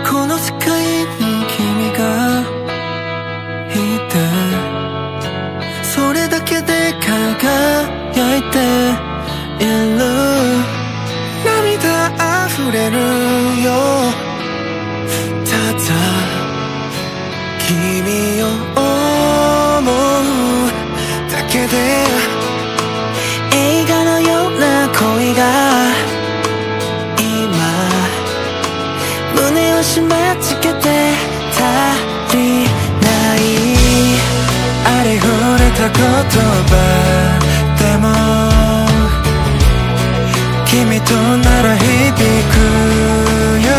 この世界に君がいて、それだけで輝いている。涙溢れるよ、ただ君を思うだけで。映画のような恋が今胸を締め付けて足りない。ありふれた言葉でも君となら響くよ。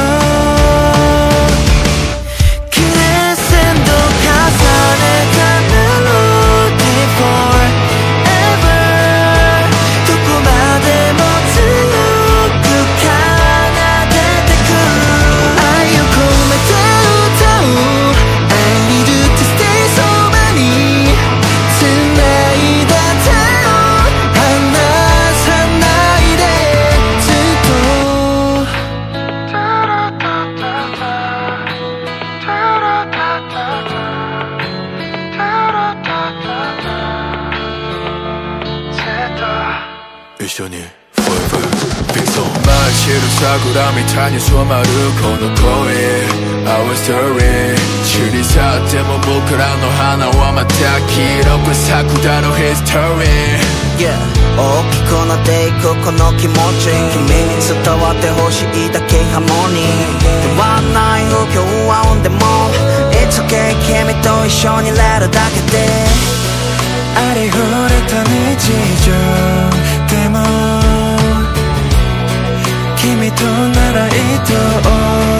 クレッセンド重ねたメロディー forever どこまでも強く奏でてく。愛を込めて歌う I need you to stay so many 繋いだ手を離さないでずっと。 一緒に Forever Big Song 舞い散る桜みたいに染まるこの声 Our story 散り去っても僕らの花はまた黄色く咲くだろ History Yeah 大きくなっていくこの気持ち君に伝わってほしいだけハモニー。変わんない不協和音でも It's okay 君と一緒にいれるだけで。 ありふれた日常でも君となら愛お